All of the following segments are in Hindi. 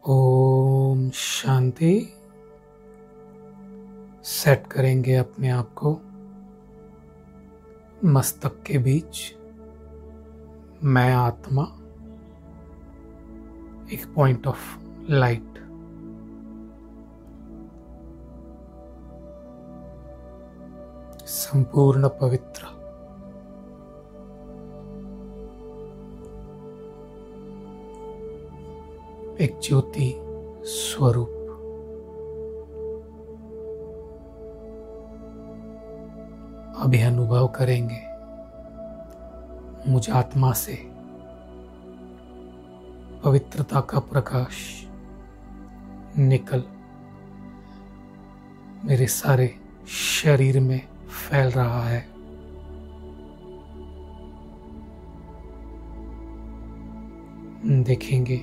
ओम शांति। सेट करेंगे अपने आप को मस्तक के बीच। मैं आत्मा, एक पॉइंट ऑफ लाइट। संपूर्ण पवित्र। एक ज्योति स्वरूप। अभी अनुभव करेंगे मुझ आत्मा से पवित्रता का प्रकाश निकल मेरे सारे शरीर में फैल रहा है। देखेंगे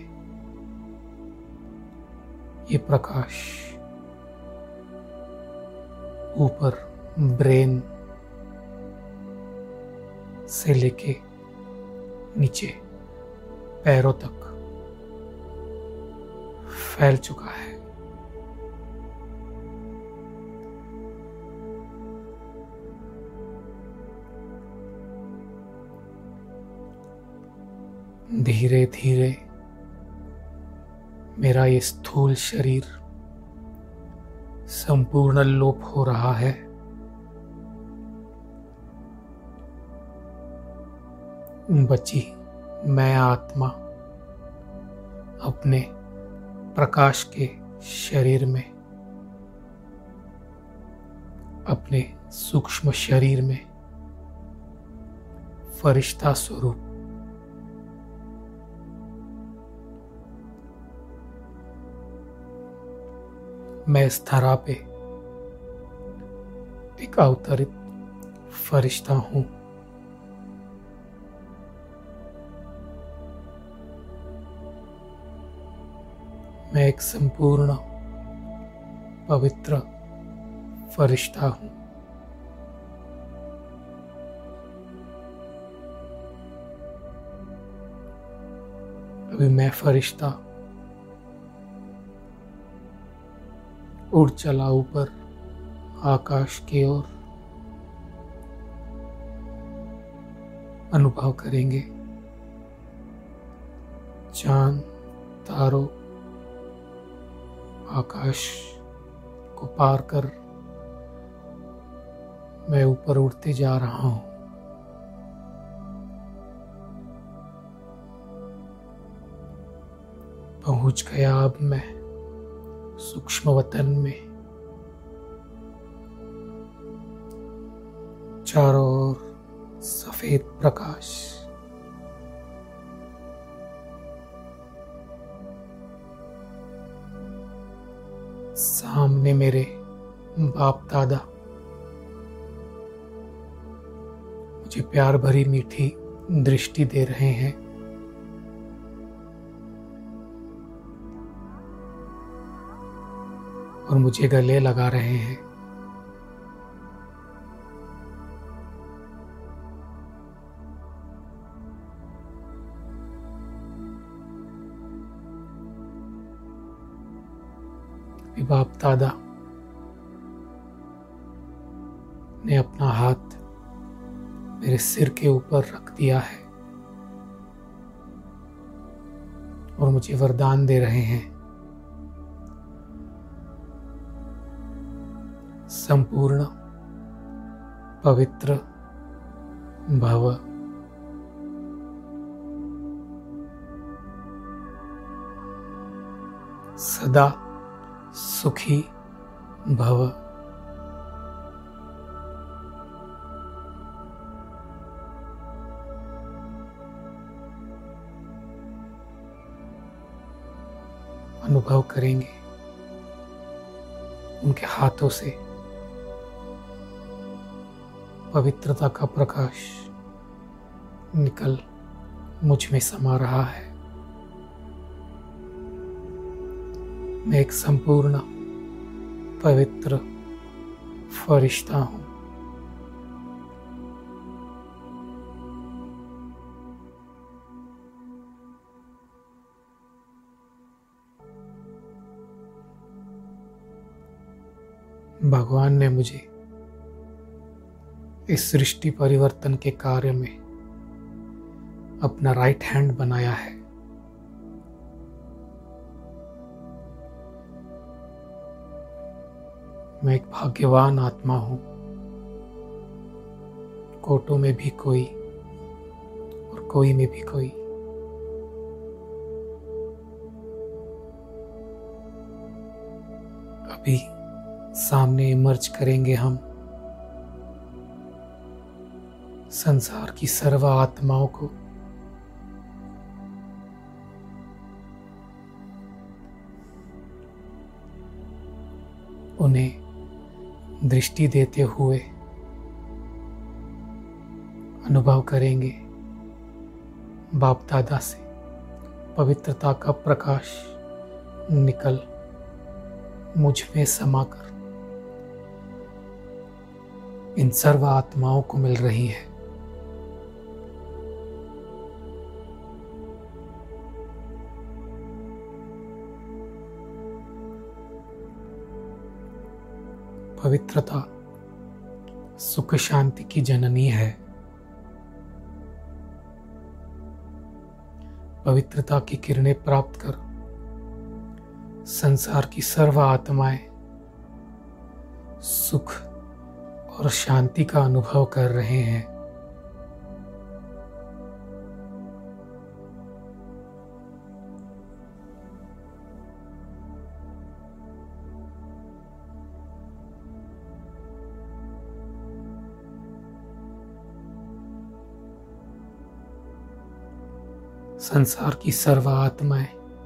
ये प्रकाश ऊपर ब्रेन से लेके नीचे पैरों तक फैल चुका है। धीरे धीरे मेरा ये स्थूल शरीर संपूर्ण लोप हो रहा है। बची मैं आत्मा अपने प्रकाश के शरीर में, अपने सूक्ष्म शरीर में फरिश्ता स्वरूप मैं इस धरा पे एक अवतरित फरिश्ता हूं। मैं एक संपूर्ण पवित्र फरिश्ता हूं। अभी मैं फरिश्ता उड़ चला ऊपर आकाश की ओर। अनुभव करेंगे चांद, तारों, आकाश को पार कर मैं ऊपर उड़ते जा रहा हूं। पहुंच गया अब मैं सूक्ष्म वतन में। चारों ओर सफेद प्रकाश। सामने मेरे बाप दादा मुझे प्यार भरी मीठी दृष्टि दे रहे हैं। और मुझे गले लगा रहे हैं। बाप दादा ने अपना हाथ मेरे सिर के ऊपर रख दिया है और मुझे वरदान दे रहे हैं। संपूर्ण पवित्र भव। सदा सुखी भव। अनुभव करेंगे उनके हाथों से पवित्रता का प्रकाश निकल मुझ में समा रहा है। मैं एक संपूर्ण पवित्र फरिश्ता हूं। भगवान ने मुझे इस सृष्टि परिवर्तन के कार्य में अपना राइट हैंड बनाया है। मैं एक भाग्यवान आत्मा हूं। कोटों में भी कोई और कोई में भी कोई। अभी सामने इमर्ज करेंगे हम संसार की सर्व आत्माओं को। उन्हें दृष्टि देते हुए अनुभव करेंगे बाप दादा से पवित्रता का प्रकाश निकल मुझ में समाकर इन सर्व आत्माओं को मिल रही है। पवित्रता सुख शांति की जननी है। पवित्रता की किरणें प्राप्त कर संसार की सर्व आत्माएं सुख और शांति का अनुभव कर रहे हैं। संसार की सर्व आत्माएं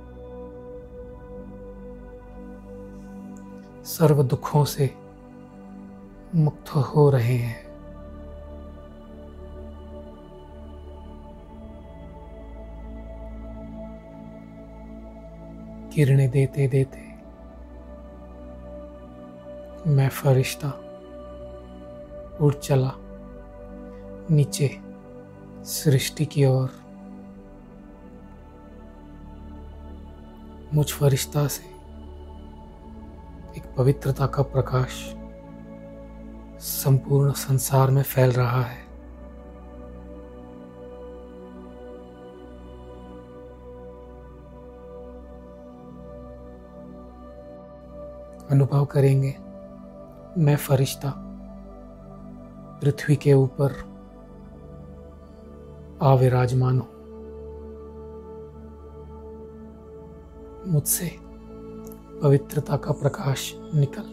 सर्व दुखों से मुक्त हो रहे हैं। किरणें देते देते मैं फरिश्ता उड़ चला नीचे सृष्टि की ओर। मुझ फरिश्ता से एक पवित्रता का प्रकाश संपूर्ण संसार में फैल रहा है। अनुभव करेंगे मैं फरिश्ता पृथ्वी के ऊपर अविराजमान हूं। मुझसे पवित्रता का प्रकाश निकल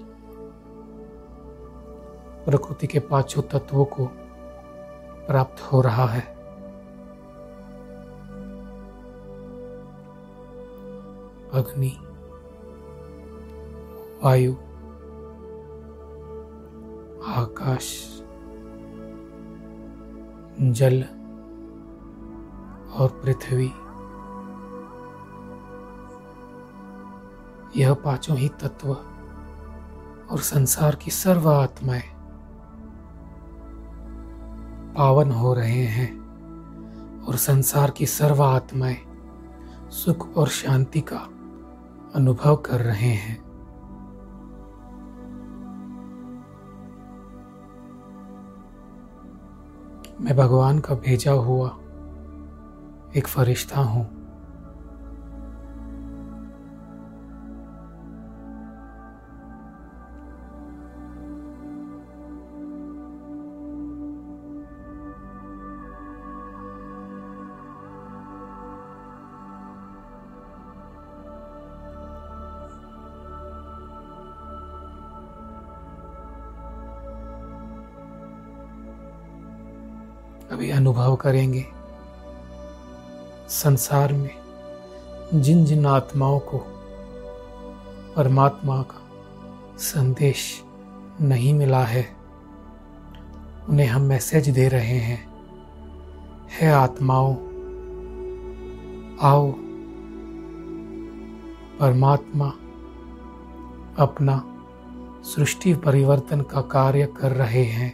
प्रकृति के पांचों तत्वों को प्राप्त हो रहा है। अग्नि, वायु, आकाश, जल और पृथ्वी, यह पांचों ही तत्व और संसार की सर्व आत्माएं पावन हो रहे हैं और संसार की सर्व आत्माएं सुख और शांति का अनुभव कर रहे हैं। मैं भगवान का भेजा हुआ एक फरिश्ता हूं। अभी अनुभव करेंगे संसार में जिन जिन आत्माओं को परमात्मा का संदेश नहीं मिला है, उन्हें हम मैसेज दे रहे हैं। हे आत्माओं, आओ, परमात्मा अपना सृष्टि परिवर्तन का कार्य कर रहे हैं।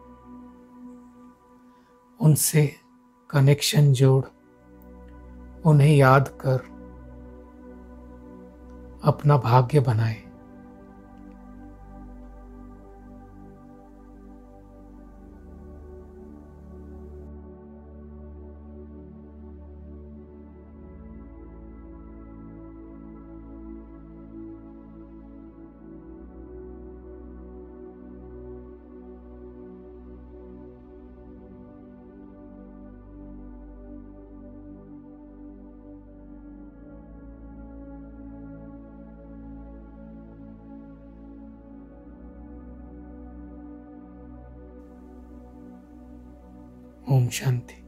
उनसे कनेक्शन जोड़, उन्हें याद कर अपना भाग्य बनाए। ओम शांति।